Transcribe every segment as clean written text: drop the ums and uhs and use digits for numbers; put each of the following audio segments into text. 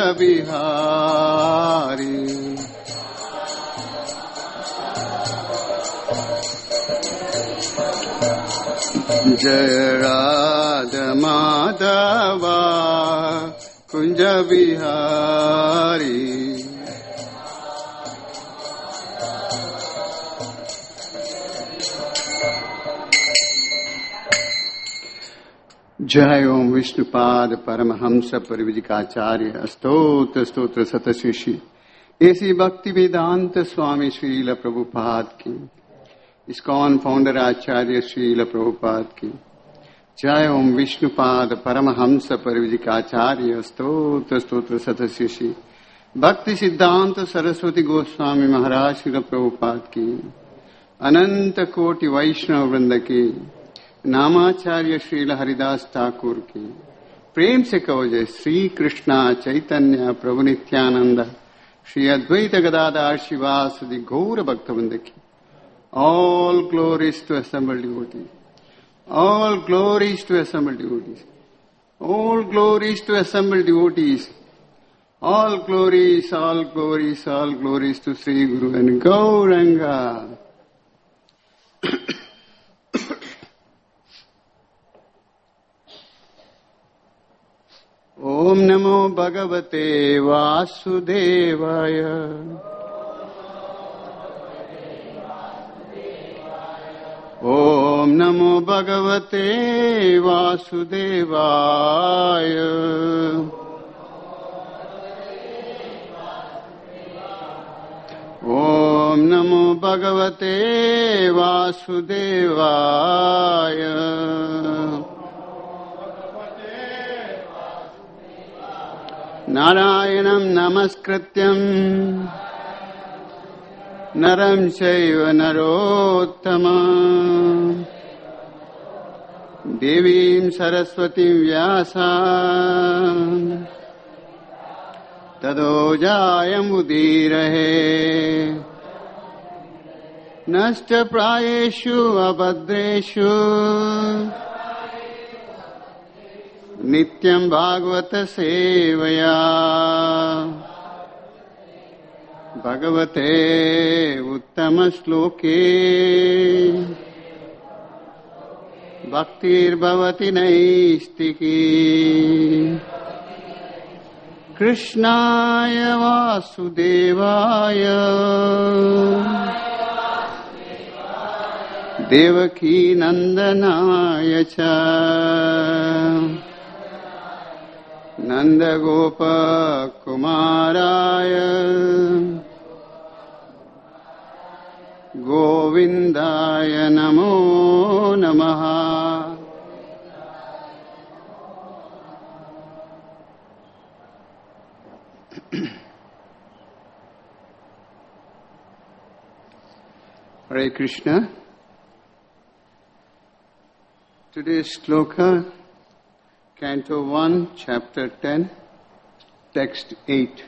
बिहारी। जय राधा माधवा कुंज बिहारी। जय ओम विष्णुपाद परमहंस परिविजिकाचार्य स्तोत्र स्तोत्र सतशिषि ऐसी भक्ति वेदांत स्वामी श्रील प्रभुपाद की, इस्कॉन फाउंडर आचार्य श्रील प्रभुपाद की जय। ओम विष्णुपाद परमहंस परिविजिकाचार्य स्तोत्र स्तोत्र सतशिषि भक्ति सिद्धांत सरस्वती गोस्वामी महाराज श्रील प्रभुपाद की, अनंत कोटि वैष्णव वृंद की, नामाचार्य श्रील हरिदास ठाकुर की। प्रेम से कहो जय श्री कृष्णा चैतन्य प्रभु नित्यानंद श्री अद्वैत गदाधर शिवासदि गौर भक्तवृंद की। All glories to assembled devotees, all glories to assembled devotees, all glories to assembled devotees, all glories, all glories, all glories to Shri Guru and Gauranga. ओम नमो भगवते वासुदेवाय। ओम नमो भगवते वासुदेवाय। ओम नमो भगवते वासुदेवाय। नारायणं नमस्कृत्यं नरं चैव नरोत्तमं देवीं सरस्वतीं व्यासं ततो जयमुदीरये। नश्च प्रायेषु अभद्रेषु नित्यं भागवत सेवया भगवते उत्तम श्लोके भक्तिर्भवति नैष्टिकी। कृष्णाय वासुदेवाय देवकी नंदनाय च नंदगोपकुमाराय गोविंदाय नमो नमः। Hare Krishna. Today's sloka, Canto 1, Chapter 10, Text 8.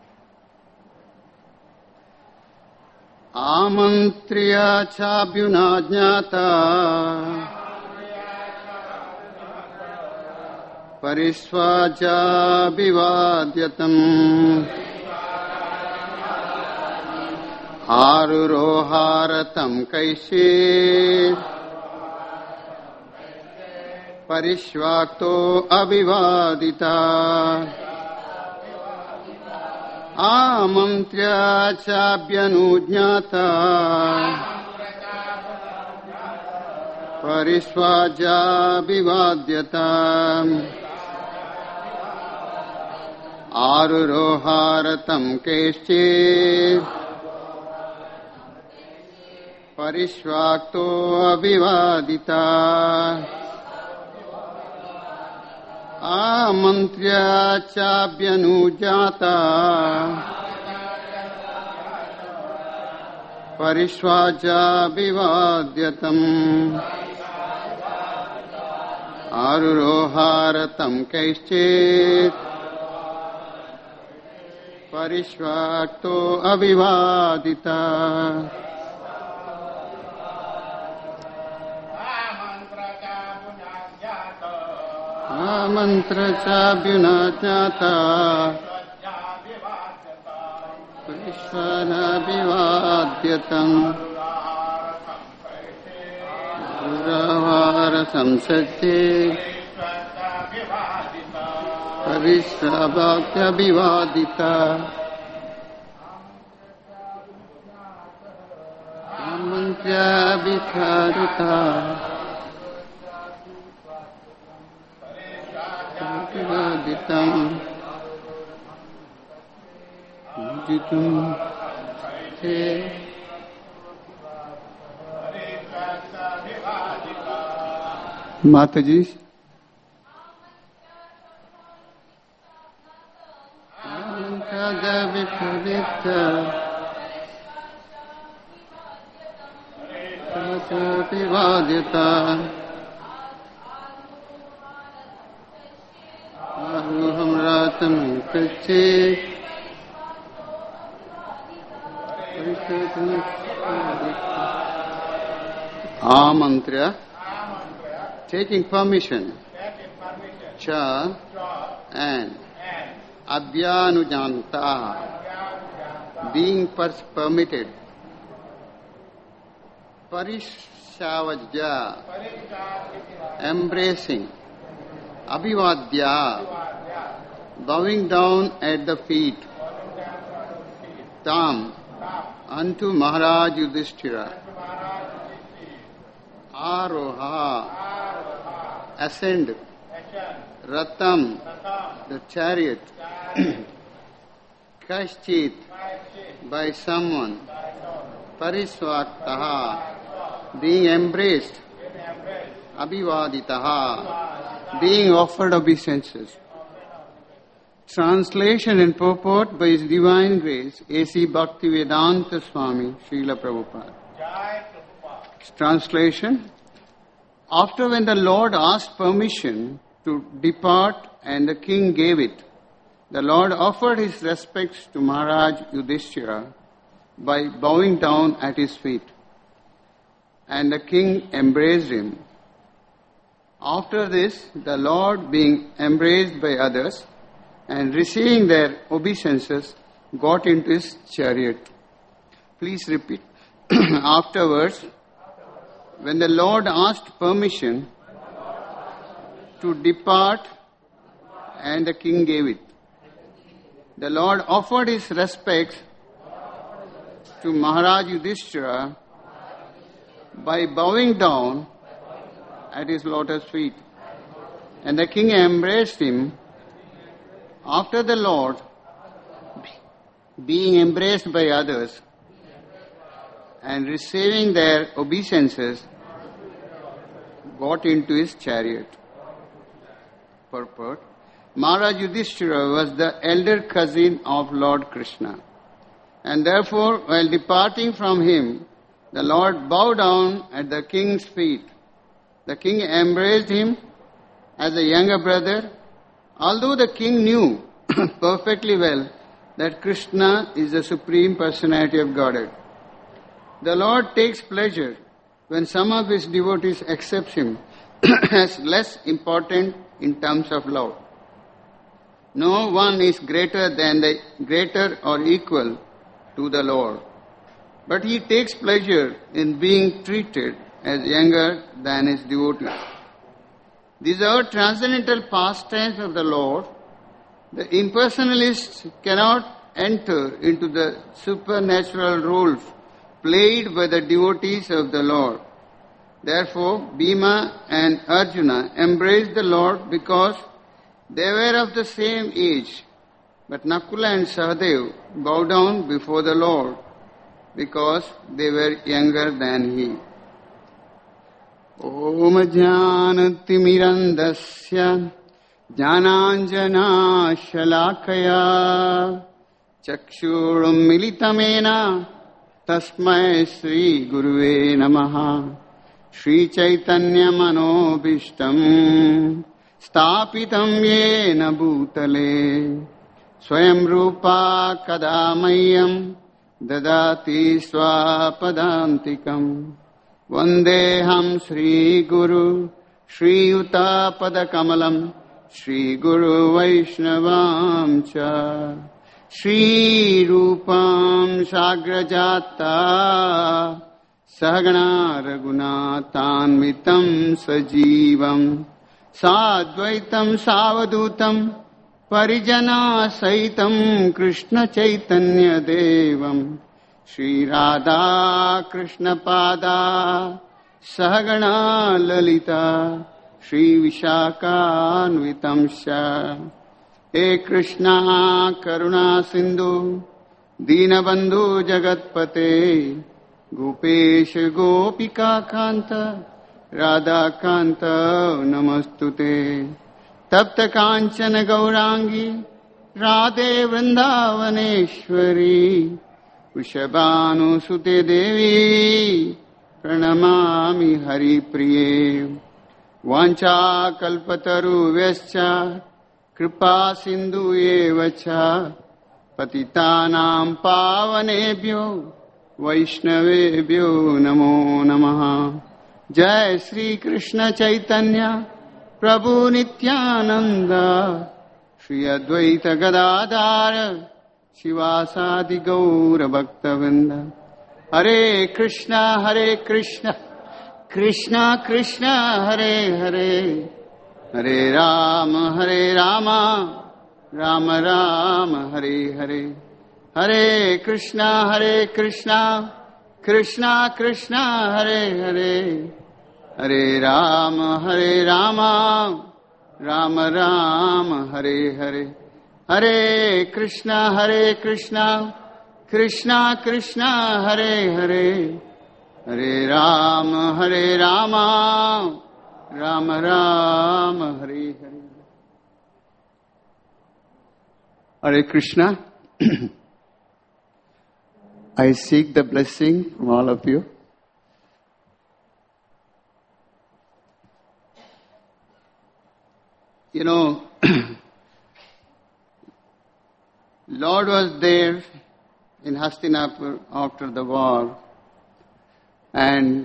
Amantriya chabhyunajñata parisvaja bivadyatam आरुरोहारतं कैसे परिष्वाक्तो अभिवादिता आमन्त्र्य चाभ्यनुज्ञाता परिष्वाजाभिवाद्यता आरुरोहारतं कैश्चे परिष्वाक्तो अभिवादिता आमन्त्र्य चाभ्यनुज्ञाता परिष्वाजाभिवाद्यतम् आरुरोहारतं कैश्चित् परिष्वाक्तो अभिवादिता मंत्र चाभ्युनाज्ञाता Vishwanabivadyatam Guravara samsajje Vishwabhaktyabivadyata Amantyabicharuta Abivaditam Jitum Te Mataji Amantyabicharuta Abivaditta Aruham ratam kache Amantra taking permission Cha and Abhyanujanta being permitted Parishavajya embracing Abhivadya bowing down at the feet Tam unto Maharaj Yudhishthira Aroha ascend Ratam the chariot Kashchit by someone Parisvaktaha being embraced Abhivaditaha being offered obeisances. Translation and purport by His Divine Grace A.C. Bhaktivedanta Swami Srila Prabhupada. Translation. After when the Lord asked permission to depart and the king gave it, the Lord offered his respects to Maharaj Yudhishthira by bowing down at his feet, and the king embraced him. After this, the Lord, being embraced by others and receiving their obeisances, got into his chariot. Please repeat. Afterwards, when the Lord asked permission to depart and the king gave it, the Lord offered his respects to Maharaj Yudhishthira by bowing down at his lotus feet, and the king embraced him. After the Lord, being embraced by others and receiving their obeisances, got into his chariot. Purport. Maharaj Yudhishthira was the elder cousin of Lord Krishna, and therefore, while departing from him, the Lord bowed down at the king's feet. The king embraced him as a younger brother, although the king knew perfectly well that Krishna is the Supreme Personality of Godhead. The Lord takes pleasure when some of his devotees accept him as less important in terms of love. No one is greater or equal to the Lord, but he takes pleasure in being treated as younger than his devotees. These are transcendental pastimes of the Lord. The impersonalists cannot enter into the supernatural roles played by the devotees of the Lord. Therefore, Bhima and Arjuna embraced the Lord because they were of the same age. But Nakula and Sahadev bowed down before the Lord because they were younger than he. Om Jnanatimirandasya Jnananjana Shalakaya Chakshurum Militamena Tasmai Sri Guruve Namaha Sri Chaitanya Manobishtam Stapitam Yena Bhutale Swayam Rupa Kadamayam Dadati Swapadantikam Vandeham Sri Guru Sri Yuta Padakamalam Sri Guru Vaishnavam Cha Shri Rupam Sagrajata Sahagana Raghunathanvitam Sajivam Sadvaitam Savadutam Parijana Saitam Krishna Chaitanya Devam Shri Radha Krishna Pada Sahagana Lalita Shri Vishakhanvitam Sha He Krishna Karuna Sindhu Dinabandhu Jagatpate Gopesh Gopika Kanta Radha Kanta Namastute Tapta Kanchana Gaurangi Radhe Vrindavaneshwari Vrishabhanu Sute Devi Pranamami Hari Priye Vancha Kalpataru Vescha Kripa Sindhu Evacha Patitanam Pavanebhyo Vaishnavebhyo Namo Namaha Jai Sri Krishna Chaitanya Prabhu Nityananda Shri Advaita Gadadhara Shivasadi Gaura Bhaktavinda Hare Krishna Krishna Krishna Hare Hare Hare Rama Rama Rama Hare Hare Hare Krishna Krishna Krishna Hare Hare Hare Rama Rama Rama Hare Hare Hare Krishna Krishna Krishna Hare Hare Hare Rama Rama Rama Hare Hare. Hare Krishna. I seek the blessing from all of you. You know, Lord was there in Hastinapur after the war, and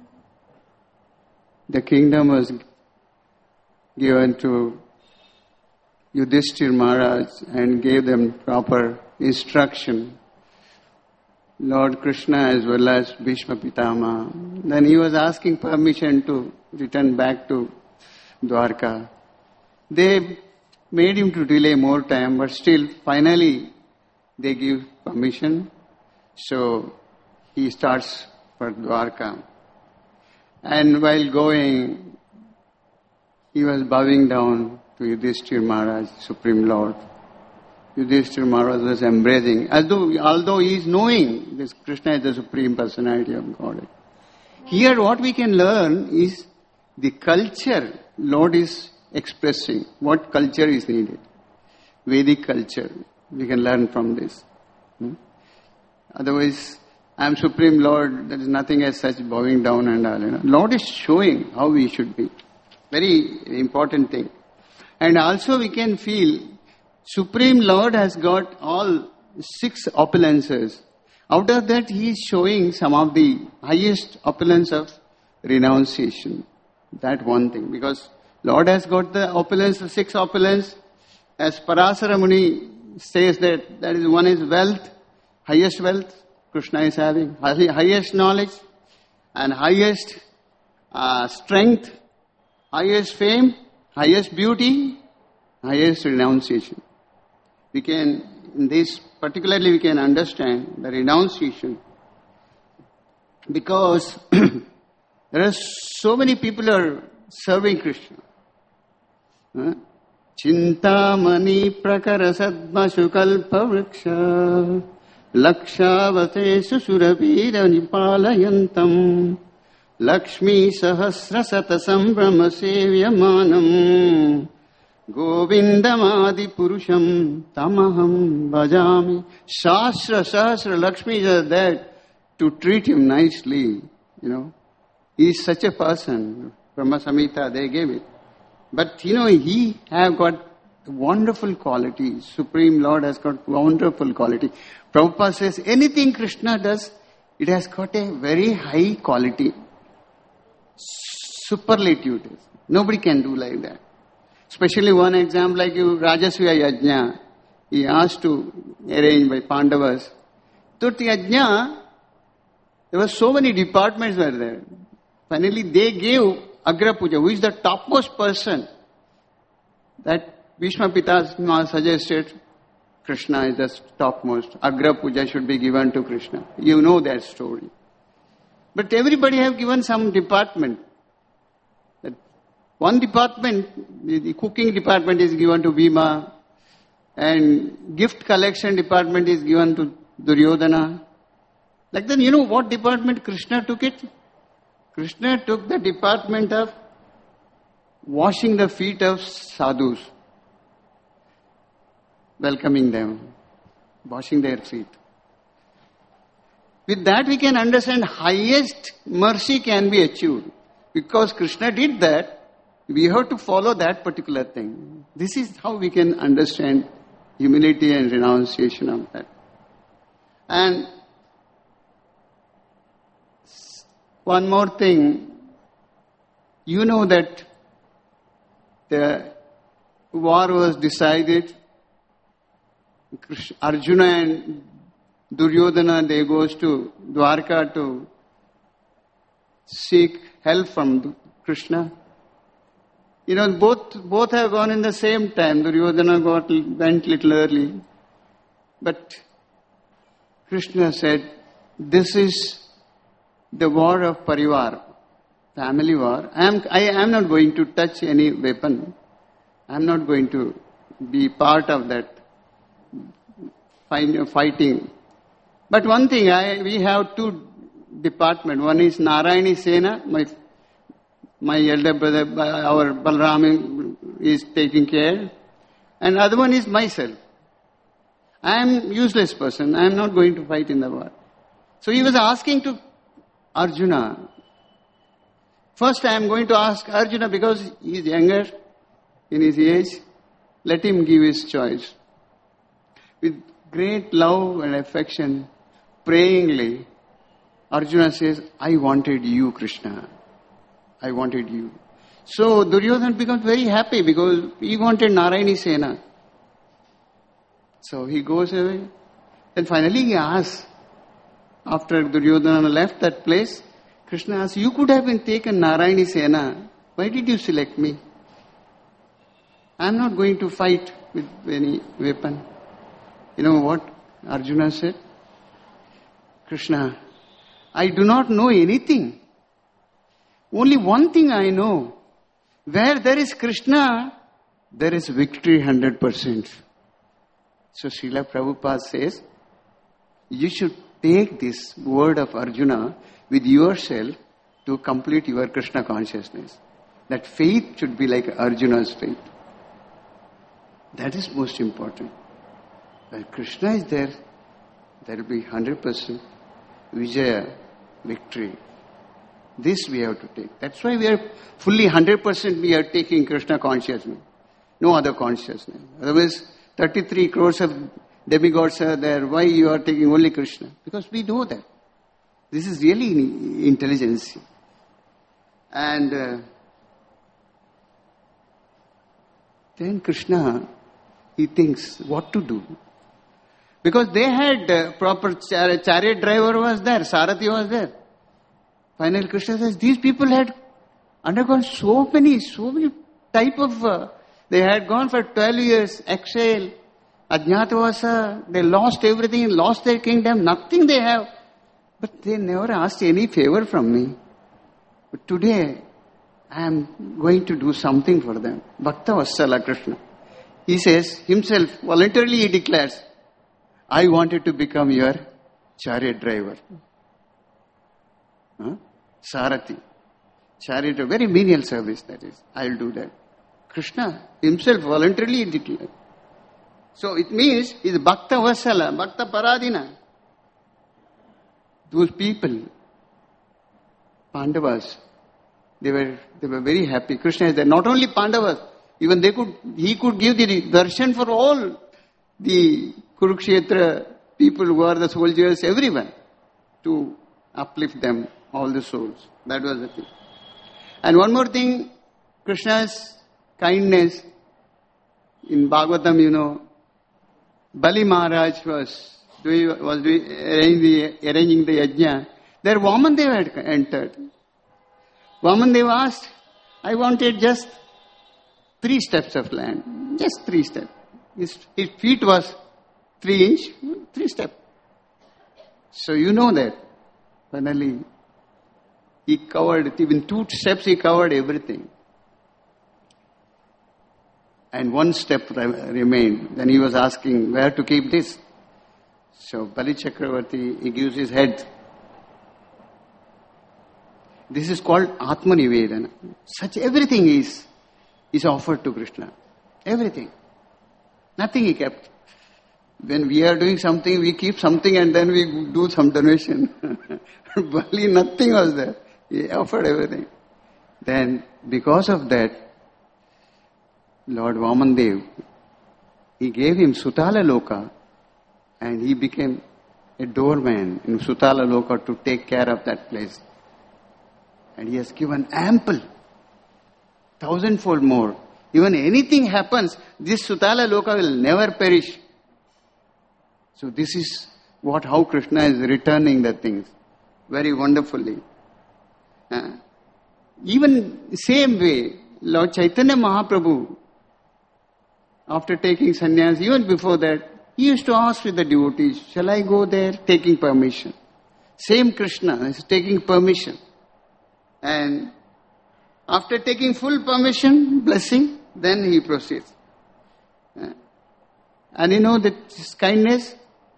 the kingdom was given to Yudhishthira Maharaj and gave them proper instruction. Lord Krishna as well as Bhishma Pitama. Then he was asking permission to return back to Dwarka. They made him to delay more time, but still finally they give permission. So he starts for Dwarka. And while going, he was bowing down to Yudhishthira Maharaj, Supreme Lord. Yudhishthira Maharaj was embracing, although he is knowing this Krishna is the Supreme Personality of God. Here what we can learn is the culture Lord is expressing, what culture is needed. Vedic culture, we can learn from this. Otherwise, I am Supreme Lord, there is nothing as such bowing down and all. Lord is showing how we should be. Very important thing. And also we can feel Supreme Lord has got all 6 opulences. Out of that he is showing some of the highest opulence of renunciation. That one thing. Because Lord has got the opulence, the 6 opulence. As Parasara Muni says that is one is wealth, highest wealth Krishna is having, highest knowledge and highest strength, highest fame, highest beauty, highest renunciation. We can, in this particularly we can understand the renunciation because there are so many people are serving Krishna. Chintamani prakara sadma sukalpa vriksha lakshavate surabhira nipalayantam Lakshmi sahasra satasam brahma sevyamanam Govindamadi purusham tamaham bhajami. Sahasra Lakshmi is there to treat him nicely, He is such a person. Brahma Samhita, they gave it. But, he have got wonderful qualities. Supreme Lord has got wonderful quality. Prabhupada says, anything Krishna does, it has got a very high quality. Superlative. Nobody can do like that. Especially one example like you, Rajasviya Yajna. he asked to arrange by Pandavas. Tutyajna, there were so many departments were there. Finally, they gave Agra Puja, who is the topmost person. That Bhishma Pitama suggested Krishna is the topmost. Agra Puja should be given to Krishna. You know that story. But everybody have given some department. That one department, the cooking department is given to Bhima, and gift collection department is given to Duryodhana. Like then, you know what department Krishna took it? Krishna took the department of washing the feet of sadhus, welcoming them, washing their feet. With that we can understand highest mercy can be achieved. Because Krishna did that, we have to follow that particular thing. This is how we can understand humility and renunciation of that. And one more thing, you know that the war was decided. Arjuna and Duryodhana, they goes to Dwarka to seek help from Krishna. You know, both have gone in the same time. Duryodhana went little early. But Krishna said, this is the war of parivar, family war. I am not going to touch any weapon. I am not going to be part of that fighting. But one thing, we have two departments. One is Narayani Sena, my elder brother, our Balram is taking care. And other one is myself. I am useless person. I am not going to fight in the war. So he was asking to Arjuna. First I am going to ask Arjuna because he is younger in his age. Let him give his choice. With great love and affection, prayingly, Arjuna says, I wanted you, Krishna. I wanted you. So Duryodhana becomes very happy because he wanted Narayani Sena. So he goes away. And finally he asks, after Duryodhana left that place, Krishna asks, you could have been taken Narayani Sena. Why did you select me? I am not going to fight with any weapon. You know what Arjuna said? Krishna, I do not know anything. Only one thing I know. Where there is Krishna, there is victory 100%. So Srila Prabhupada says, you should take this word of Arjuna with yourself to complete your Krishna consciousness. That faith should be like Arjuna's faith. That is most important. When Krishna is there, there will be 100% Vijaya, victory. This we have to take. That's why we are fully 100% we are taking Krishna consciousness. No other consciousness. Otherwise, 33 crores of demigods are there. Why you are taking only Krishna? Because we know that. This is really intelligence. And then Krishna, he thinks what to do. Because they had proper chariot driver was there, Sarathi was there. Finally Krishna says, these people had undergone so many type of, they had gone for 12 years, exile, Ajñātavasa, they lost everything, lost their kingdom, nothing they have. But they never asked any favor from me. But today, I am going to do something for them. Bhakta Vassala Krishna. He says, himself, voluntarily he declares, I wanted to become your chariot driver. Sarathi. Chariot, a very menial service that is. I will do that. Krishna himself voluntarily declared. So it means he is Bhakta Vassala, Bhakta Paradina. Those people, Pandavas, they were very happy. Krishna is there. Not only Pandavas, even he could give the darshan for all the Kurukshetra people who are the soldiers, everyone, to uplift them, all the souls. That was the thing. And one more thing, Krishna's kindness, in Bhagavatam, Bali Maharaj was arranging the yajna. There Vamandev had entered. Vamandev asked, I wanted just 3 steps of land. Just 3 steps. His feet was 3 inch, 3 steps. So you know that. Finally, he covered, even 2 steps he covered everything. And 1 step remained. Then he was asking where to keep this. So Bali Chakravarti, he gives his head. This is called Atma Nivedana. Such everything is offered to Krishna. Everything. Nothing he kept. When we are doing something, we keep something and then we do some donation. Bali, nothing was there. He offered everything. Then, because of that, Lord Vamandev, he gave him Sutala Loka and he became a doorman in Sutala Loka to take care of that place. And he has given ample, 1,000-fold more. Even anything happens, this Sutala Loka will never perish. So this is how Krishna is returning the things very wonderfully. Even same way, Lord Chaitanya Mahaprabhu, after taking sannyas, even before that, he used to ask with the devotees, shall I go there? Taking permission. Same Krishna is taking permission. And after taking full permission, blessing, then he proceeds. And you know that his kindness,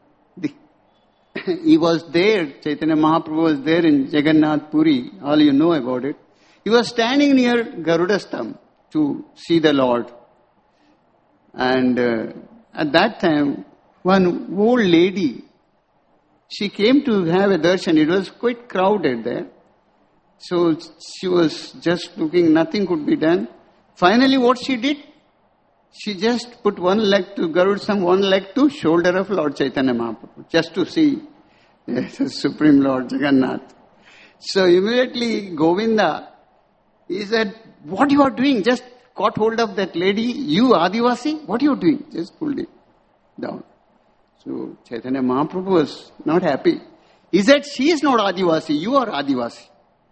he was there, Chaitanya Mahaprabhu was there in Jagannath Puri, all you know about it. He was standing near Garudastham to see the Lord. And at that time, one old lady, she came to have a darshan. It was quite crowded there. So she was just looking, nothing could be done. Finally what she did? She just put one leg to Garudastham, one leg to shoulder of Lord Chaitanya Mahaprabhu, just to see the Supreme Lord Jagannath. So immediately Govinda, he said, what you are doing? Just caught hold of that lady, you Adivasi, what are you doing? Just pulled it down. So Chaitanya Mahaprabhu was not happy. He said, she is not Adivasi, you are Adivasi.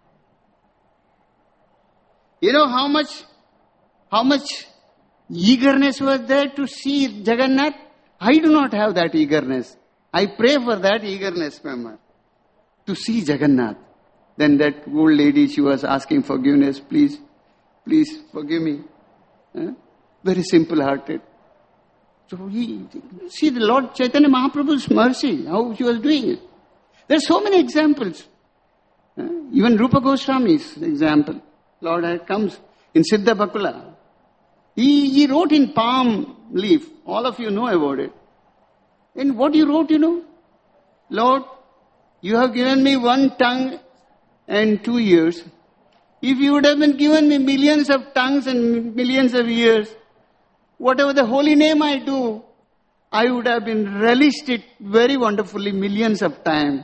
You know how much eagerness was there to see Jagannath? I do not have that eagerness. I pray for that eagerness, Mama, to see Jagannath. Then that old lady, she was asking forgiveness, please forgive me. Very simple-hearted. So see the Lord Chaitanya Mahaprabhu's mercy, how he was doing it. There are so many examples. Even Rupa Goswami's example. Lord comes in Siddha Bakula. He wrote in palm leaf. All of you know about it. And what he wrote, you know? Lord, you have given me 1 tongue and 2 ears. If you would have been given me millions of tongues and millions of ears, whatever the holy name I do, I would have been relished it very wonderfully millions of times.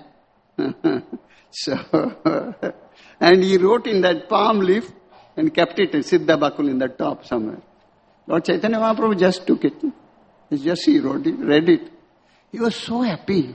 And he wrote in that palm leaf and kept it in Siddha Bakul in the top somewhere. Lord Chaitanya Mahaprabhu just took it. He read it. He was so happy.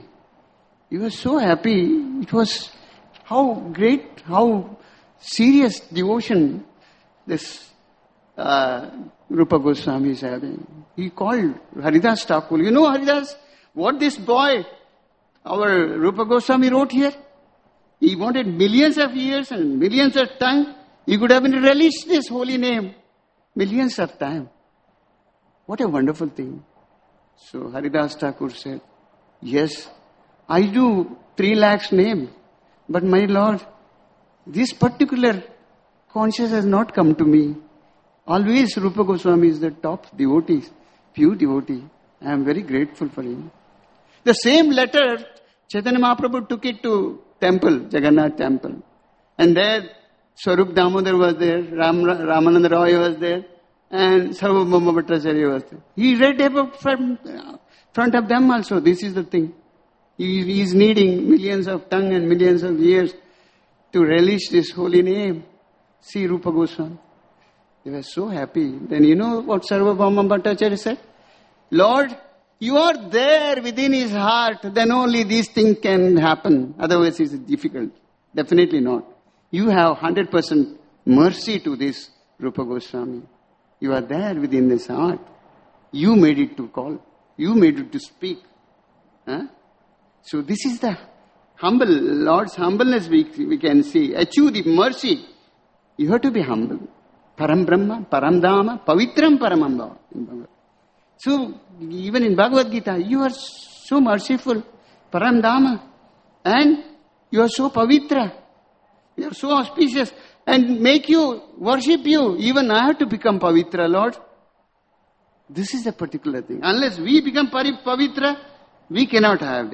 It was how great, how serious devotion this Rupa Goswami is having. He called Haridas Thakur. You know Haridas, what this boy, our Rupa Goswami wrote here? He wanted millions of years and millions of time. He could have been relished this holy name. Millions of time. What a wonderful thing. So Haridas Thakur said, yes, I do 3 lakhs name. But my Lord, this particular conscience has not come to me. Always Rupa Goswami is the top devotee, pure devotee. I am very grateful for him. The same letter, Chaitanya Mahaprabhu took it to temple, Jagannath temple. And there, Swarup Damodar was there, Ramananda Roy was there, and Sarvabhauma Bhattacharya was there. He read about from front of them also. This is the thing. He is needing millions of tongue and millions of years to relish this holy name. See Rupa Goswami. They were so happy. Then you know what Sarvabhauma Bhattacharya said? Lord, You are there within his heart, then only these things can happen. Otherwise it's difficult. Definitely not. You have 100% mercy to this Rupa Goswami. You are there within his heart. You made it to call. You made it to speak. Huh? So this is the Lord's humbleness we can see. Achieve the mercy. You have to be humble. Param Brahma, Param Dhamma, Pavitram Paramamba. So even in Bhagavad Gita, you are so merciful. Param Dhamma. And you are so Pavitra. You are so auspicious. And make you, worship you. Even I have to become Pavitra, Lord. This is a particular thing. Unless we become Pavitra, we cannot have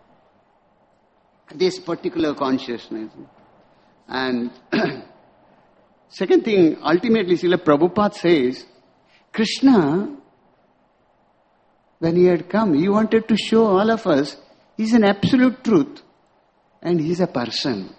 this particular consciousness. And second thing, ultimately, Srila Prabhupada says, Krishna, when he had come, he wanted to show all of us, he's an absolute truth and he's a person.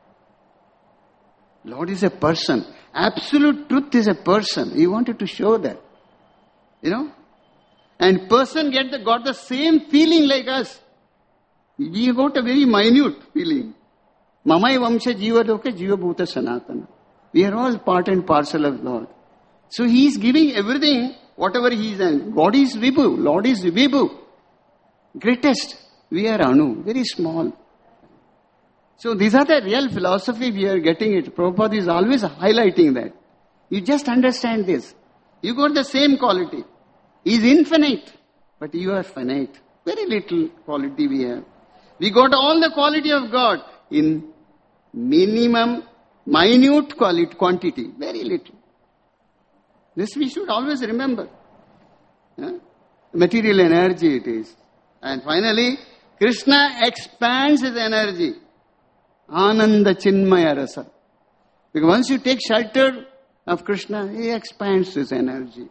Lord is a person. Absolute truth is a person. He wanted to show that. You know? And person got the same feeling like us. We got a very minute feeling. Mamai Vamsha Jiva Loka Jiva Bhuta Sanatana. We are all part and parcel of Lord. So He is giving everything, whatever He is. And God is Vibhu. Lord is Vibhu. Greatest. We are Anu. Very small. So these are the real philosophy we are getting it. Prabhupada is always highlighting that. You just understand this. You got the same quality. He is infinite, but you are finite. Very little quality we have. We got all the quality of God in minute quantity. Very little. This we should always remember. Material energy it is. And finally, Krishna expands his energy. Ananda Chinmaya Rasa. Because once you take shelter of Krishna, he expands his energy.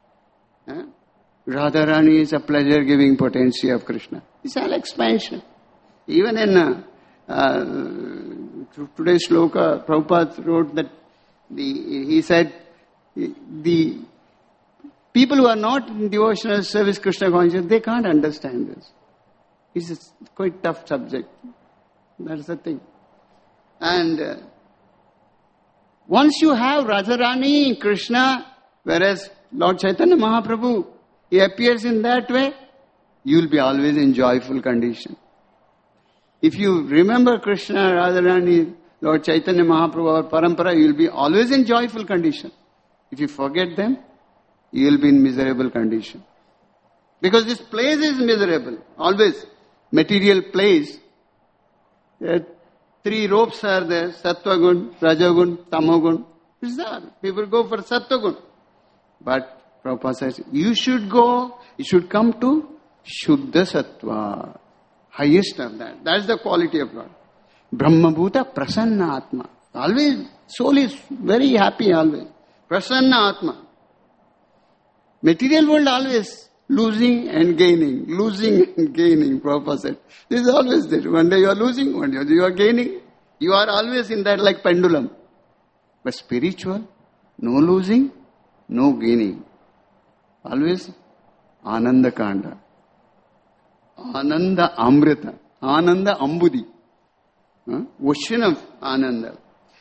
Radharani is a pleasure-giving potency of Krishna. It's all expansion. Even in today's shloka, Prabhupada wrote that he said, the people who are not in devotional service Krishna consciousness, they can't understand this. It's a quite tough subject. That's the thing. And once you have Radharani, Krishna, whereas Lord Chaitanya Mahaprabhu, he appears in that way, you will be always in joyful condition. If you remember Krishna, Radharani, Lord Chaitanya Mahaprabhu or Parampara, you will be always in joyful condition. If you forget them, you will be in miserable condition. Because this place is miserable. Always. Material place. Three ropes are there. Sattva gun, Rajagun, Tamogun. People go for Sattva gun. But Prabhupada says, you should come to Shuddha Sattva. Highest of that. That's the quality of God. Brahma Bhuta Prasanna Atma. Always, soul is very happy always. Prasanna Atma. Material world always losing and gaining. Losing and gaining, Prabhupada said. This is always there. One day you are losing, one day you are gaining. You are always in that like pendulum. But spiritual, no losing, no gaining. Always Ananda Kanda. Ananda Amrita. Ananda Ambudi. Ocean of Ananda.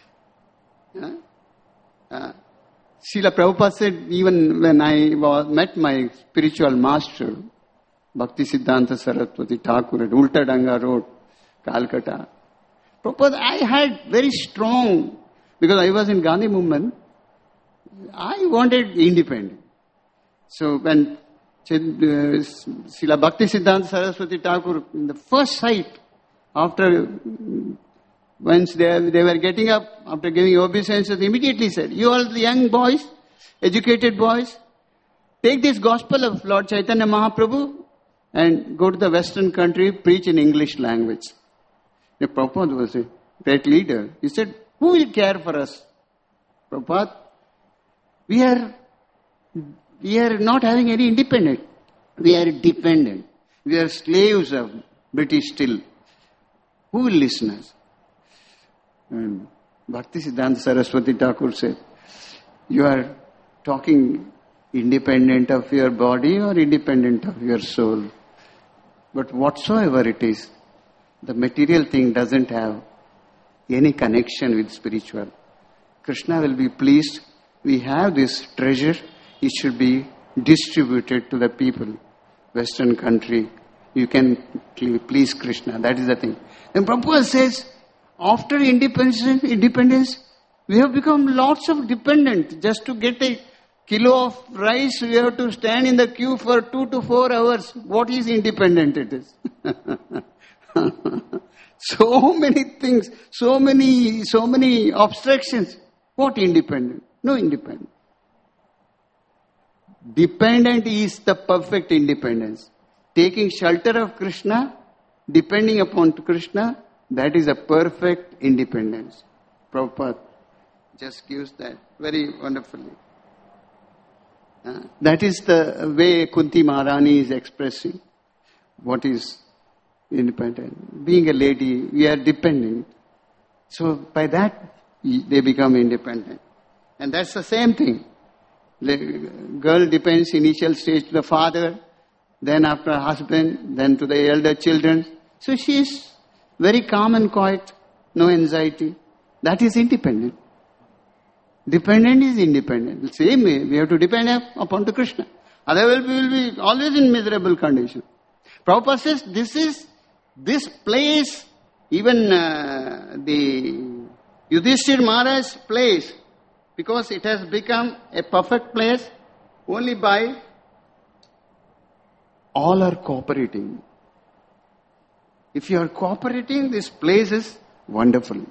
Srila Prabhupada said, even when I met my spiritual master, Bhakti Siddhanta Saraswati Thakur at Ulta Danga Road, Calcutta, Prabhupada, I had very strong, because I was in Gandhi movement, I wanted independence. So when Srila Bhakti Siddhanta Saraswati Thakur, in the first sight, after once they were getting up, after giving obeisances, immediately said, you all the young boys, educated boys, take this gospel of Lord Chaitanya Mahaprabhu and go to the Western country, preach in English language. The Prabhupada was a great leader. He said, who will care for us? Prabhupada, we are not having any independence. We are dependent. We are slaves of British still. Who will listen us? And Bhakti Siddhanta Saraswati Thakur said, you are talking independent of your body or independent of your soul. But whatsoever it is, the material thing doesn't have any connection with spiritual. Krishna will be pleased. We have this treasure. It should be distributed to the people. Western country, you can please Krishna. That is the thing. And Prabhupada says, after independence, we have become lots of dependent. Just to get a kilo of rice, we have to stand in the queue for 2 to 4 hours. What is independent it is? So many things, so many obstructions. What independent? No independent. Dependent is the perfect independence. Taking shelter of Krishna, depending upon Krishna, that is a perfect independence. Prabhupada just gives that very wonderfully. That is the way Kunti Maharani is expressing what is independent. Being a lady, we are dependent. So by that, they become independent. And that's the same thing. The girl depends initial stage to the father, then after husband, then to the elder children. So she is very calm and quiet, no anxiety. That is independent. Dependent is independent. The same way, we have to depend upon the Krishna. Otherwise we will be always in miserable condition. Prabhupada says this place, even the Yudhishthira Maharaj's place, because it has become a perfect place only by all are cooperating. If you are cooperating, this place is wonderful.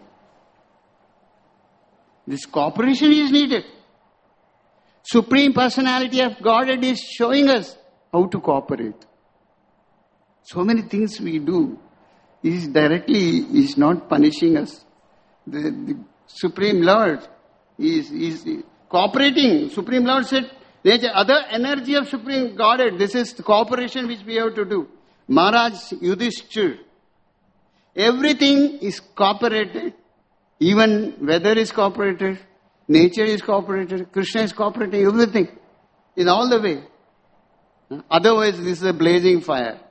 This cooperation is needed. Supreme Personality of Godhead is showing us how to cooperate. So many things we do. He is not punishing us. The Supreme Lord is cooperating. Supreme Lord said, there is other energy of Supreme Godhead. This is the cooperation which we have to do. Maharaj Yudhishthira. Everything is cooperated. Even weather is cooperated. Nature is cooperated. Krishna is cooperating. Everything is all the way. Otherwise, this is a blazing fire.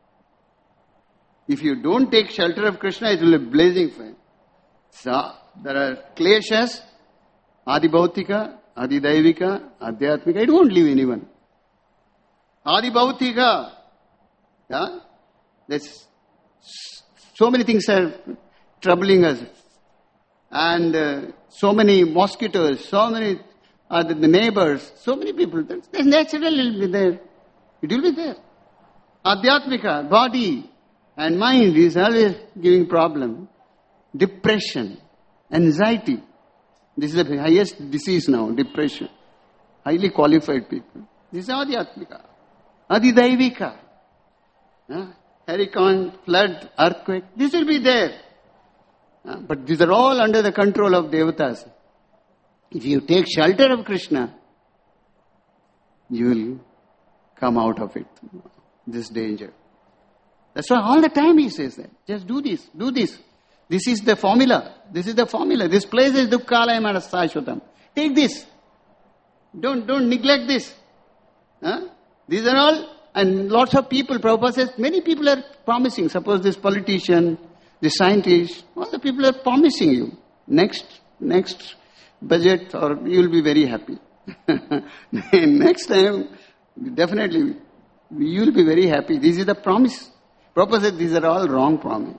If you don't take shelter of Krishna, it will be blazing fire. So, there are kleshas, Adibhautika, Adidaivika, Adhyatmika. It won't leave anyone. Adibhautika. Yeah? There's so many things are troubling us. And so many mosquitoes, so many the neighbors, so many people. That's natural, it will be there. It will be there. Adhyatmika, body and mind is always giving problem. Depression, anxiety. This is the highest disease now, depression. Highly qualified people. This is Adhyatmika. Adidaivika. Hurricane, flood, earthquake. This will be there. But these are all under the control of devatas. If you take shelter of Krishna, you will come out of it. This danger. That's why all the time he says that. Just do this, do this. This is the formula. This is the formula. This place is Dukkhalayam Sashvatam. Take this. Don't neglect this. These are all, and lots of people, Prabhupada says, many people are promising. Suppose this politician, the scientist, all the people are promising you. Next budget, or you will be very happy. Next time, definitely, you will be very happy. This is the promise. Prabhupada said, these are all wrong promises.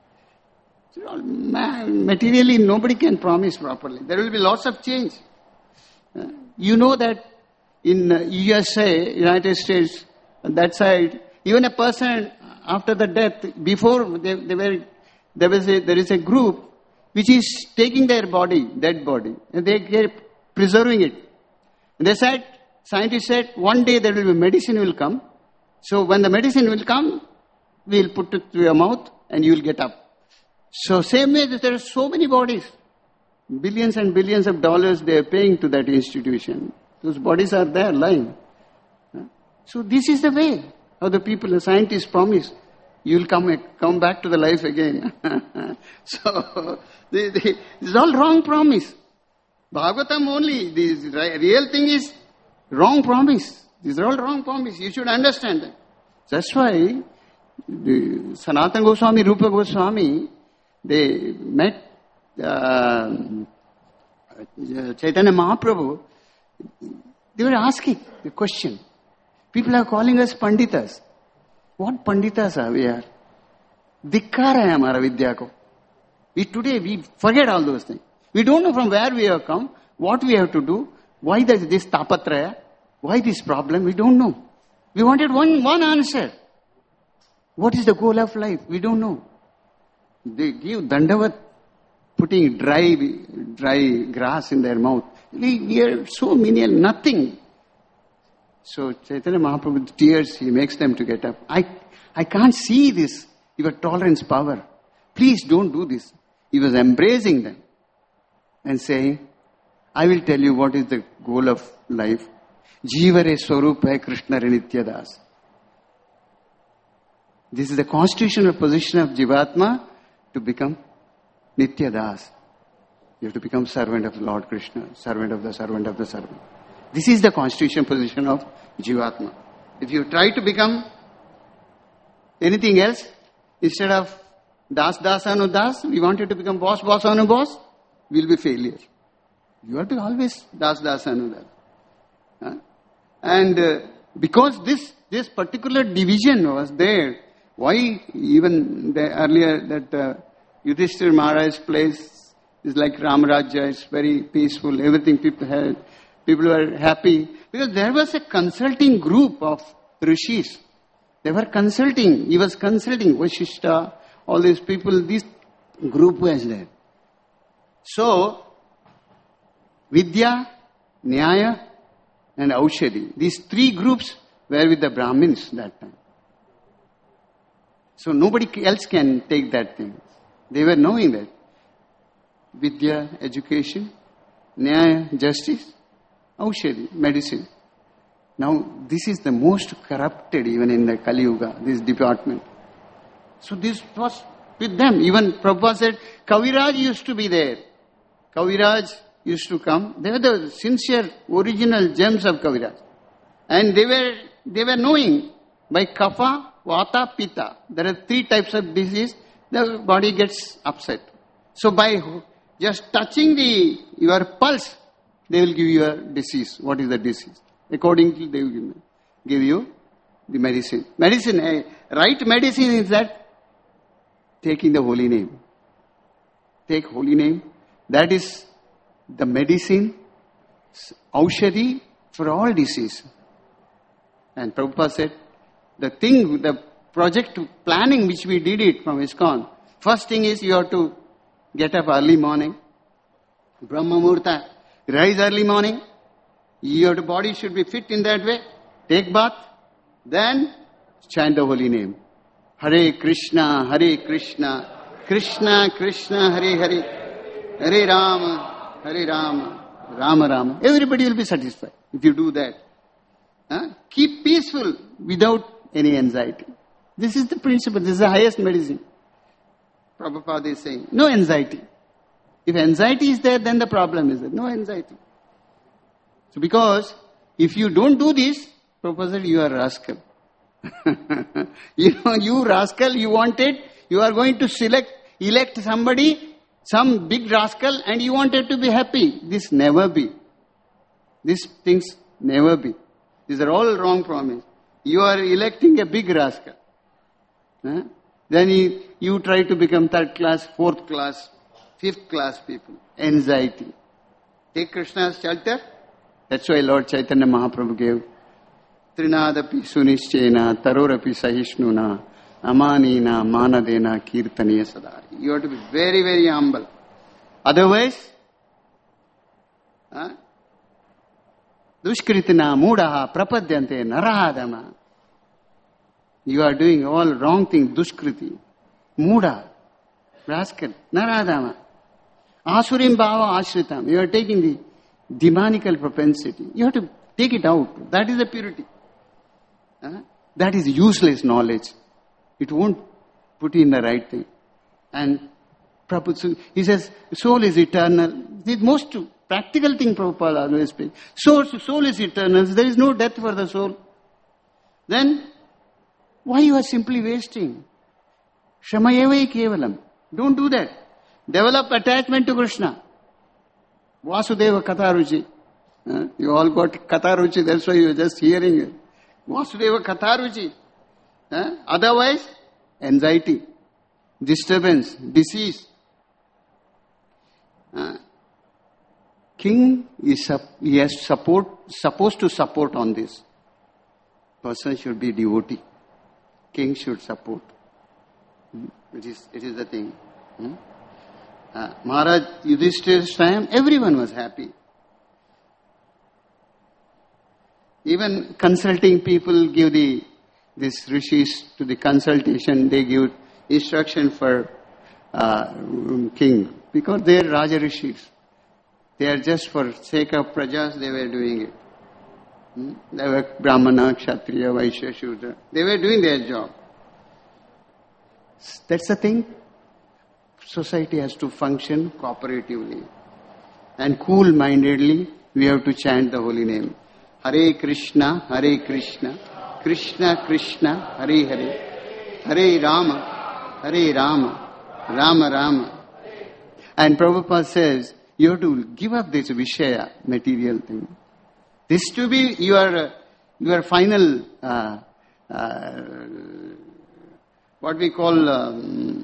Materially, nobody can promise properly. There will be lots of change. You know that in USA, United States, that side, even a person after the death, before there is a group which is taking their body, dead body, and they are preserving it. And they said, scientists said, one day there will be medicine will come. So when the medicine will come, we will put it to your mouth and you will get up. So same way that there are so many bodies, billions and billions of dollars they are paying to that institution. Those bodies are there lying. So this is the way how the people, the scientists promise, you will come back to the life again. So this is all wrong promise. Bhagavatam only, the real thing is Wrong promise. These are all wrong promise. You should understand that. That's why the Sanatana Goswami, Rupa Goswami, they met Chaitanya Mahaprabhu. They were asking the question. People are calling us Panditas. What Panditas are we are? Dhikkar hai hamara vidya ko. Today we forget all those things. We don't know from where we have come, what we have to do, why this tapatraya, why this problem, we don't know. We wanted one answer. What is the goal of life? We don't know. They give dandavat, putting dry grass in their mouth. We are so menial, nothing. So Chaitanya Mahaprabhu, with tears, he makes them to get up. I can't see this, your tolerance power. Please don't do this. He was embracing them and saying, I will tell you what is the goal of life. Jivare Swarup hai Krishna Nityadas. This is the constitutional position of Jivatma to become Nityadas. You have to become servant of Lord Krishna, servant of the servant of the servant. This is the constitutional position of Jivatma. If you try to become anything else, instead of Das Anu Das, we want you to become Boss Anu Boss, we will be failure. You have to always Das Anu Das. And because this particular division was there, why even earlier that Yudhishthira Maharaj's place is like Ramarajya, it's very peaceful, everything people were happy. Because there was a consulting group of rishis. They were consulting, he was consulting Vashishta, all these people, this group was there. So, Vidya, Nyaya and Aushadhi, these three groups were with the Brahmins that time. So nobody else can take that thing. They were knowing that. Vidya, education, Nyaya, justice, Aushadhi, medicine. Now this is the most corrupted even in the Kali Yuga, this department. So this was with them. Even Prabhupada said, Kaviraj used to be there. Kaviraj used to come. They were the sincere, original gems of Kaviraj. And they were knowing by Kapha, Vata, Pitta. There are three types of disease. The body gets upset. So by just touching your pulse, they will give you a disease. What is the disease? Accordingly, they will give you the medicine. Right medicine is that taking the holy name. Take holy name. That is the medicine, Aushadhi for all disease. And Prabhupada said, the project planning which we did it from ISKCON, first thing is you have to get up early morning, Brahma Murta, rise early morning, your body should be fit in that way, take bath, then chant the holy name. Hare Krishna, Krishna Krishna, Hare Hare, Hare Rama, Rama Rama. Everybody will be satisfied if you do that. Keep peaceful without any anxiety. This is the principle. This is the highest medicine. Prabhupada is saying, no anxiety. If anxiety is there, then the problem is there. No anxiety. So because if you don't do this, Prabhupada said, you are a rascal. You rascal, you wanted, you are going to elect somebody, some big rascal, and you wanted to be happy. This never be. These things never be. These are all wrong promise. You are electing a big rascal. Then you try to become third class, fourth class, fifth class people. Anxiety. Take Krishna's shelter. That's why Lord Chaitanya Mahaprabhu gave Trinadapi Sunishchena, Tarorapi Sahishnuna, Amanina, Manadena, Kirtaniya Sadari. You have to be very, very humble. Otherwise, Dushkritina, Mudaha, Prapadyante, Narahadama. You are doing all wrong things, Dushkriti, Muda, rascal, Narahadama. Asurim Bhava Ashritam. You are taking the demonical propensity. You have to take it out. That is the purity. That is useless knowledge. It won't put you in the right thing. And Prabhupada, he says, soul is eternal. The most practical thing Prabhupada always speaks. Soul is eternal. There is no death for the soul. Then, why you are simply wasting? Shamayevai kevalam. Don't do that. Develop attachment to Krishna. Vasudeva Katharuchi. You all got Katharuchi, that's why you are just hearing it. Vasudeva Katharuchi. Otherwise, anxiety, disturbance, disease. King is supposed to support on this. Person should be devotee. King should support. It is the thing. Maharaj Yudhishthira's time, everyone was happy. Even consulting people give these rishis to the consultation, they give instruction for king. Because they are Raja Rishis. They are just for sake of prajas, they were doing it. They were Brahmana, Kshatriya, Vaishya, Shudra. They were doing their job. That's the thing. Society has to function cooperatively. And cool-mindedly, we have to chant the holy name. Hare Krishna, Krishna Krishna, Hare Hare, Hare Rama, Rama Rama. And Prabhupada says, you have to give up this Vishaya, material thing. This to be your final, what we call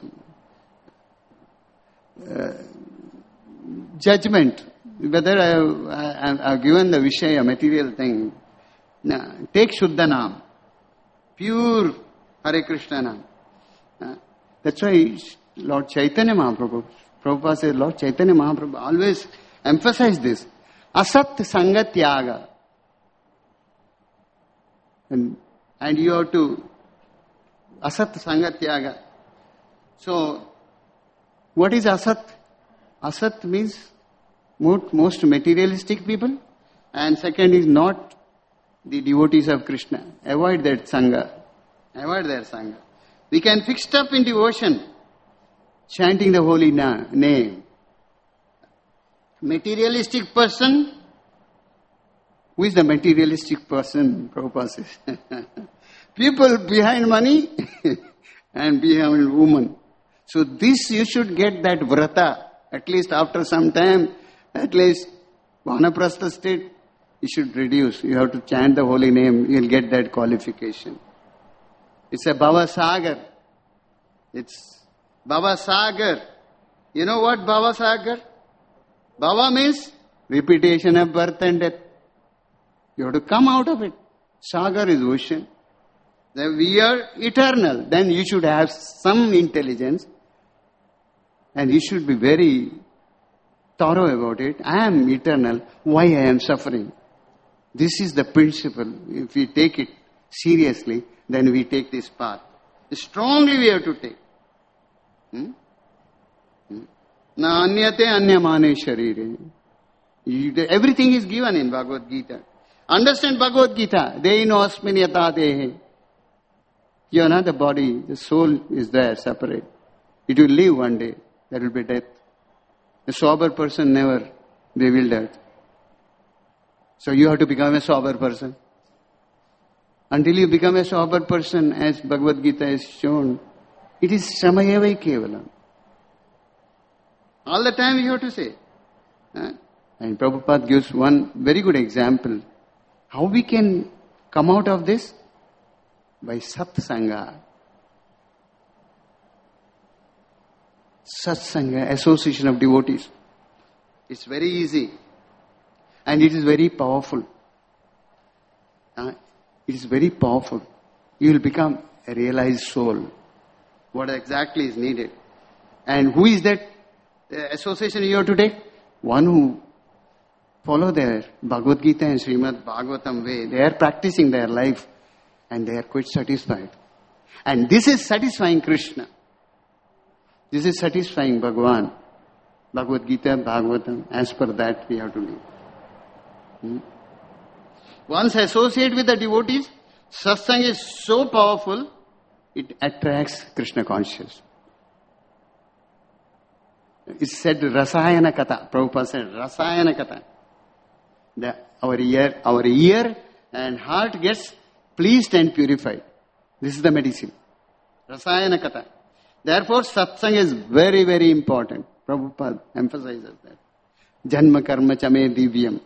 judgment. Whether I have given the Vishaya, material thing. Now, take Shuddha Nam. Pure Hare Krishna Nam. That's why Lord Chaitanya Mahaprabhu, Prabhupada says, Lord Chaitanya Mahaprabhu always emphasize this. Asat Sanga Tyaga. And you have to Asat Sanga Tyaga. So, what is Asat? Asat means most materialistic people. And second is not the devotees of Krishna. Avoid that Sangha. Avoid their Sangha. We can fix up in devotion, chanting the holy name. Materialistic person. Who is the materialistic person? Prabhupada says. People behind money and behind woman. So this you should get that vrata. At least after some time, at least vanaprastha state, you should reduce. You have to chant the holy name. You will get that qualification. It's a Bhava Sagar. It's Bhava Sagar. You know what Bhava Sagar? Bhava means repetition of birth and death. You have to come out of it. Sagar is ocean. Then we are eternal. Then you should have some intelligence. And you should be very thorough about it. I am eternal. Why I am suffering? This is the principle. If we take it seriously, then we take this path. Strongly we have to take. Na anyate anyamane sharire. Everything is given in Bhagavad Gita. Understand Bhagavad Gita. Deino asmin yata dehe. You are not the body. The soul is there, separate. It will leave one day. There will be death. A sober person never reveal death. So you have to become a sober person. Until you become a sober person, as Bhagavad Gita is shown, it is Samayavai Kevalam. All the time you have to say. And Prabhupada gives one very good example. How we can come out of this? By Satsanga. Satsanga, association of devotees. It's very easy. And it is very powerful. It is very powerful. You will become a realized soul. What exactly is needed. And who is that association you have to take? One who follow their Bhagavad Gita and Srimad Bhagavatam way. They are practicing their life and they are quite satisfied. And this is satisfying Krishna. This is satisfying Bhagavan. Bhagavad Gita, Bhagavatam, as per that we have to live. Once associate with the devotees, satsang is so powerful, it attracts Krishna consciousness. It's said Rasayana Katha. Prabhupada said Rasayana Katha. Our ear and heart gets pleased and purified. This is the medicine. Rasayana Katha. Therefore, satsang is very, very important. Prabhupada emphasizes that. Janma karma chame divyam.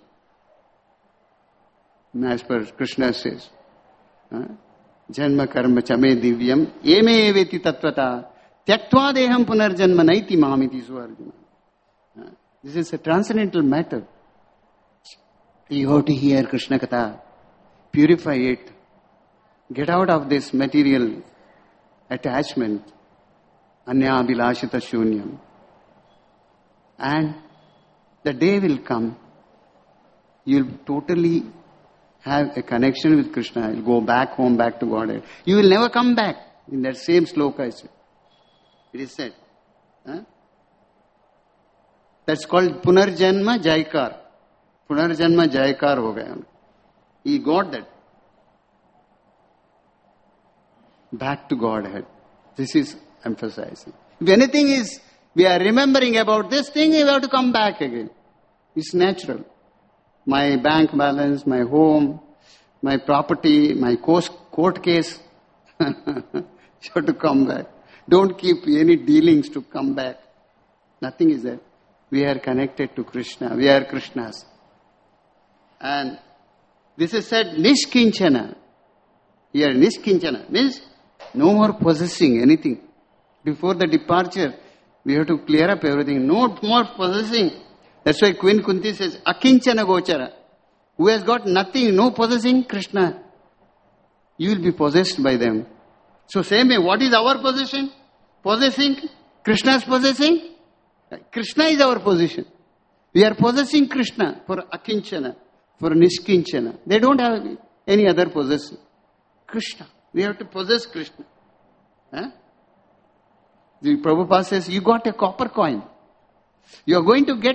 As per Krishna says. Janma karma chame divyam. Eme eveti tattvata. Tyaktva deham punarjanma naiti mamiti suarjuna. This is a transcendental matter. You have to hear Krishna Katha. Purify it. Get out of this material attachment. Anya bilashita shunyam. And the day will come. You'll totally have a connection with Krishna. You'll go back home, back to Godhead. You will never come back. In that same sloka I said. It is said. That's called Punarjanma Jaikar. Punarjanma Jaikar ho gaya. He got that. Back to Godhead. This is emphasizing. If anything is, we are remembering about this thing, we have to come back again. It's natural. My bank balance, my home, my property, my court case. You have to come back. Don't keep any dealings to come back. Nothing is there. We are connected to Krishna. We are Krishna's. And this is said Nishkinchana. Here Nishkinchana means no more possessing anything. Before the departure, we have to clear up everything. No more possessing. That's why Queen Kunti says, Akinchana Gochara. Who has got nothing, no possessing, Krishna. You will be possessed by them. So same way, what is our possession? Possessing? Krishna's possessing? Krishna is our possession. We are possessing Krishna for Akinchana, for Nishkinchana. They don't have any other possession. Krishna. We have to possess Krishna. The Prabhupada says, you got a copper coin. You are going to get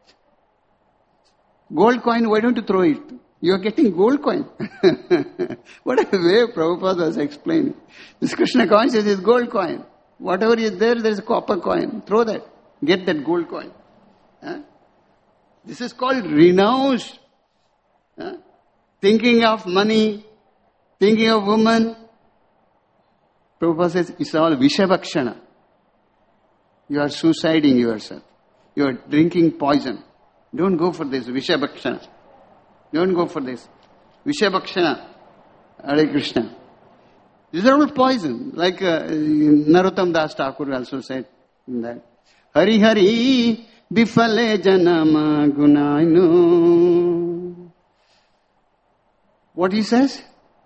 gold coin, why don't you throw it? You are getting gold coin. What a way Prabhupada was explaining. This Krishna coin says it's gold coin. Whatever is there is a copper coin. Throw that. Get that gold coin. This is called renounce. Thinking of money, thinking of woman. Prabhupada says it's all Vishabhakshana. You are suiciding yourself. You are drinking poison. Don't go for this Vishabhakshana. Don't go for this. Vishabhakshana. Hare Krishna. These are all poison. Like Narottam Das Thakur also said in that. Hari Hari Bifale Janama Gunainu. What he says?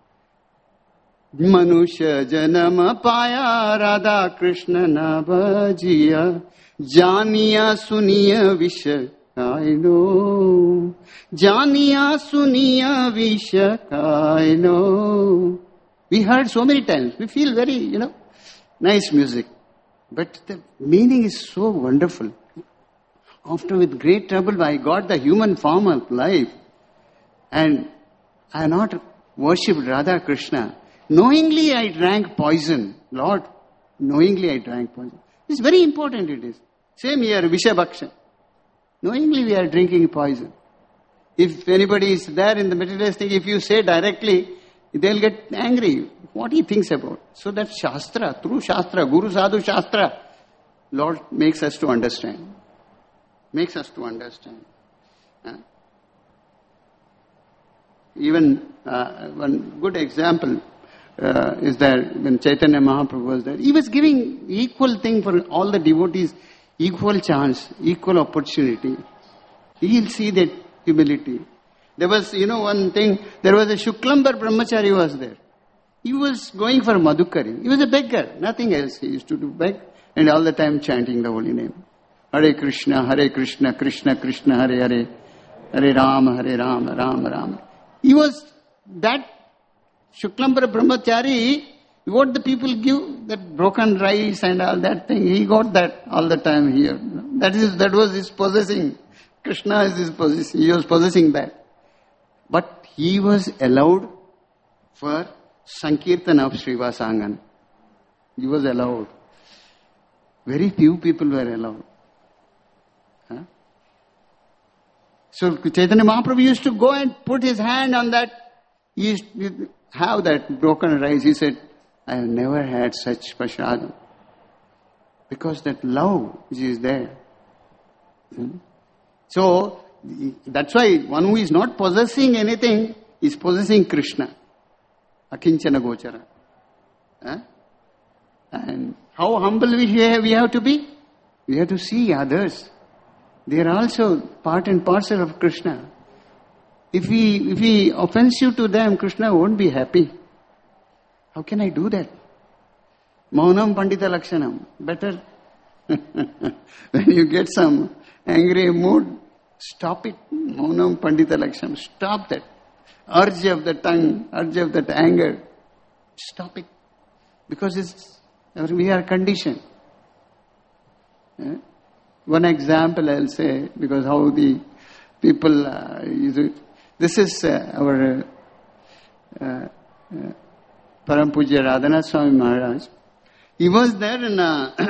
Manusha Janama Paya Radha Krishna Navajiya Janiya Suniya Visha Kaino Janiya Suniya Visha Kaino. We heard so many times. We feel very, nice music. But the meaning is so wonderful. After with great trouble I got the human form of life. And I have not worshipped Radha Krishna. Knowingly I drank poison. Lord, knowingly I drank poison. It's very important it is. Same here, Vishabhaksha. Knowingly we are drinking poison. If anybody is there in the materialistic, if you say directly, they'll get angry. What he thinks about. So that Shastra, through Shastra, Guru Sadhu Shastra, Lord makes us to understand. Makes us to understand. Even one good example is that when Chaitanya Mahaprabhu was there, he was giving equal thing for all the devotees, equal chance, equal opportunity. He'll see that humility. There was, one thing, there was a Shuklambar Brahmachari was there. He was going for Madhukari. He was a beggar, nothing else. He used to do beg and all the time chanting the holy name. Hare Krishna, Krishna Krishna, Hare Hare, Hare Rama, Rama Rama. He was that Shuklambar Brahmachari, what the people give, that broken rice and all that thing, he got that all the time here. That was his possessing. Krishna is his possessing. He was possessing that. But he was allowed for Sankirtan of Srivasangan. He was allowed. Very few people were allowed. So Chaitanya Mahaprabhu used to go and put his hand on that. He used to have that broken rice. He said, I have never had such prasadam. Because that love which is there. So, that's why one who is not possessing anything is possessing Krishna. Akinchana Gochara. And how humble we have to be? We have to see others. They are also part and parcel of Krishna. If we offensive to them, Krishna won't be happy. How can I do that? Maunam Pandita Lakshanam. Better. When you get some angry mood, stop it. Maunam Pandita Lakshanam. Stop that. Urge of the tongue, urge of that anger. Stop it. Because we are conditioned. One example I'll say, because how the people, this is our Param Pujya Radhanath Swami Maharaj. He was there in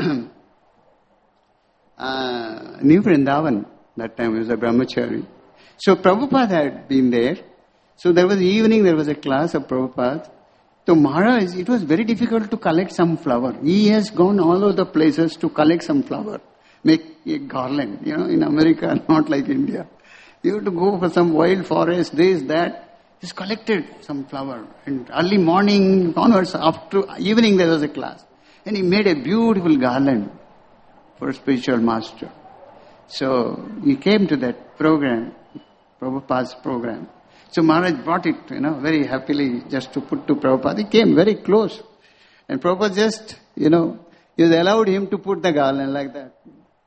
New Vrindavan. That time he was a brahmachari. So Prabhupada had been there. So there was evening, there was a class of Prabhupada. So Maharaj, it was very difficult to collect some flower. He has gone all over the places to collect some flower. Make a garland. In America, not like India. You have to go for some wild forest, this, that. He's collected some flower. And early morning onwards, after evening there was a class. And he made a beautiful garland for a spiritual master. So he came to that program, Prabhupada's program. So Maharaj brought it, very happily just to put to Prabhupada. He came very close. And Prabhupada just, he allowed him to put the garland like that.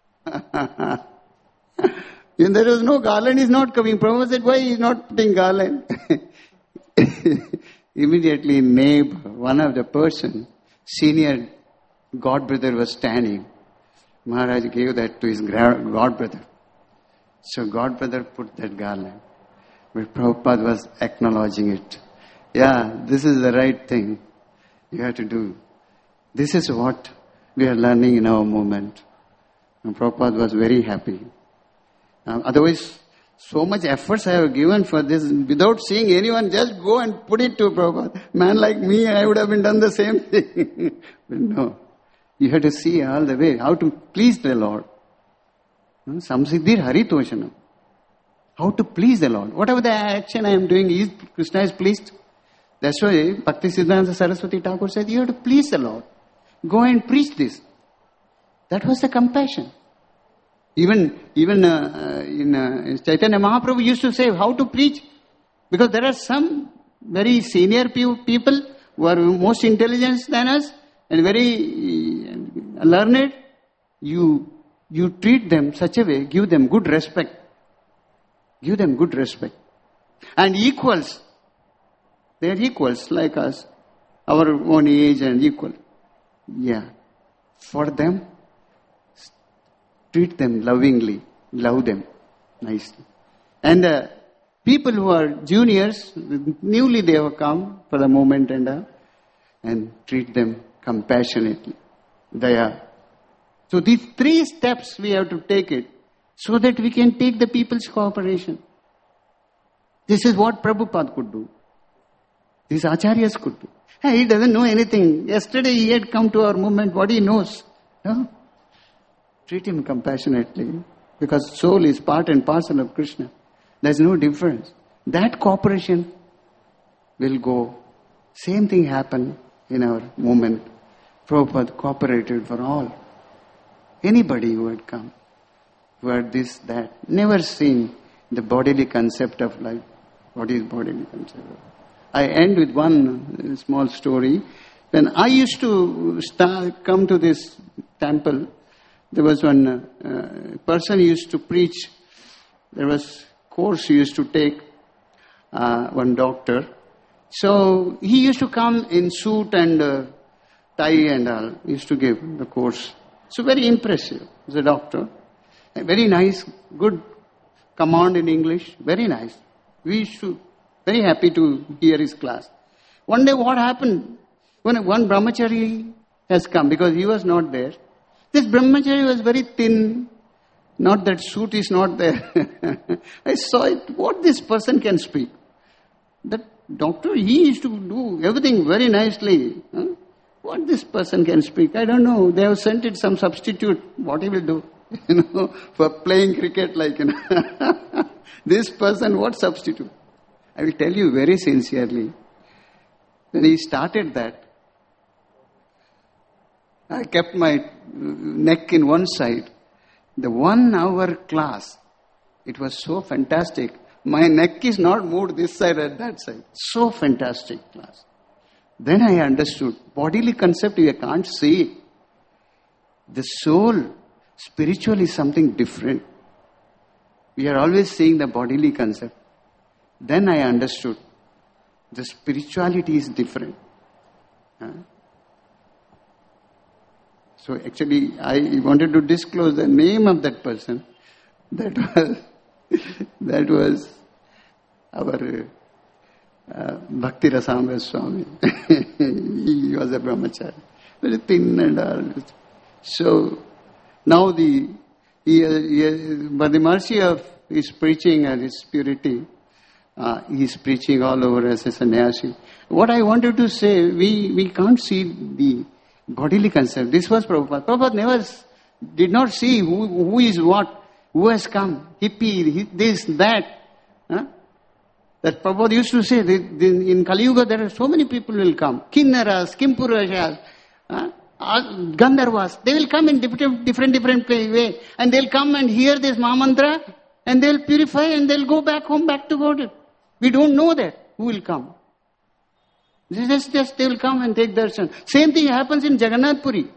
When there was no garland, he's not coming. Prabhupada said, why he's not putting garland? Immediately Naib, one of the person, senior god brother was standing. Maharaj gave that to his god brother. So god brother put that garland. But Prabhupada was acknowledging it. Yeah, this is the right thing you have to do. This is what we are learning in our movement. And Prabhupada was very happy. Otherwise, so much efforts I have given for this, without seeing anyone, just go and put it to Prabhupada. Man like me, I would have been done the same thing. But no, you have to see all the way, how to please the Lord. Samsiddhir Haritoshanam. How to please the Lord. Whatever the action I am doing, Krishna is pleased. That's why Bhakti Siddhanta Saraswati Thakur said, you have to please the Lord. Go and preach this. That was the compassion. Even in Chaitanya Mahaprabhu used to say how to preach. Because there are some very senior people who are most intelligent than us and very learned. You treat them such a way, give them good respect. Give them good respect. And equals. They are equals like us. Our own age and equal. Yeah. For them, treat them lovingly. Love them nicely. And people who are juniors, newly they have come for the moment and treat them compassionately. Daya. So these 3 steps we have to take it. So that we can take the people's cooperation. This is what Prabhupada could do. These acharyas could do. He doesn't know anything. Yesterday he had come to our movement. What he knows? No? Treat him compassionately. Because soul is part and parcel of Krishna. There's no difference. That cooperation will go. Same thing happened in our movement. Prabhupada cooperated for all. Anybody who had come. Who had this, that. Never seen the bodily concept of life. What is bodily concept of life? I end with one small story. When I used to come to this temple, there was one person who used to preach. There was course he used to take, one doctor. So he used to come in suit and tie and all. He used to give the course. So very impressive. He's a doctor. Very nice, good command in English. Very nice. We used to very happy to hear his class. One day what happened? When one brahmachari has come, because he was not there. This brahmachari was very thin Not that suit is not there. I saw it. What this person can speak? That doctor, he used to do everything very nicely. Huh? What this person can speak? I don't know. They have sent it some substitute. What he will do? For playing cricket like, This person, what substitute? I will tell you very sincerely. When he started that, I kept my neck in one side. The 1 hour class, it was so fantastic. My neck is not moved this side or that side. So fantastic class. Then I understood. Bodily concept you can't see. The soul, spiritual is something different. We are always seeing the bodily concept. Then I understood. The spirituality is different. So actually, I wanted to disclose the name of that person. That was our Bhakti Rasamrita Swami. He was a brahmachari, very thin and all. So now by the mercy of his preaching and his purity, he is preaching all over as a sannyasi. What I wanted to say, we can't see the bodily concept. This was Prabhupada. Prabhupada did not see who is what, who has come, hippie, this, that. That Prabhupada used to say, in Kali Yuga there are so many people will come. Kinnaras, Kimpurashas, Gandharvas. They will come in different way. And they will come and hear this Mahamantra and they will purify and they will go back home, back to God. We don't know that. Who will come? Just they will come and take darshan. Same thing happens in Jagannath Puri.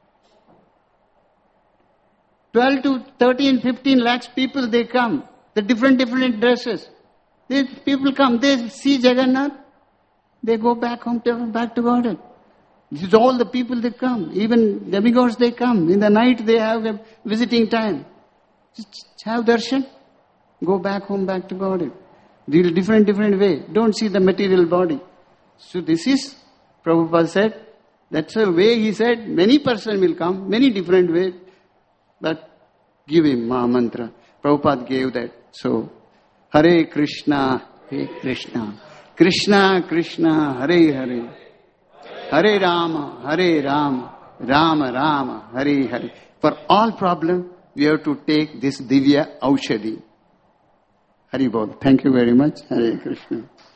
12 to 13, 15 lakhs people, they come. The different dresses. These people come, they see Jagannath, they go back home, back to Godhead. This is all the people that come. Even demigods, they come. In the night, they have a visiting time. Just have darshan, go back home, back to Godhead. Different way. Don't see the material body. So this is, Prabhupada said, that's a way he said, many persons will come, many different ways, but give him Mahamantra. Prabhupada gave that. So, Hare Krishna, Krishna Krishna, Hare Hare, Hare Rama, Rama Rama, Hare Hare. For all problem, we have to take this Divya Aushadhi. Hari Bol. Thank you very much. Hare Krishna.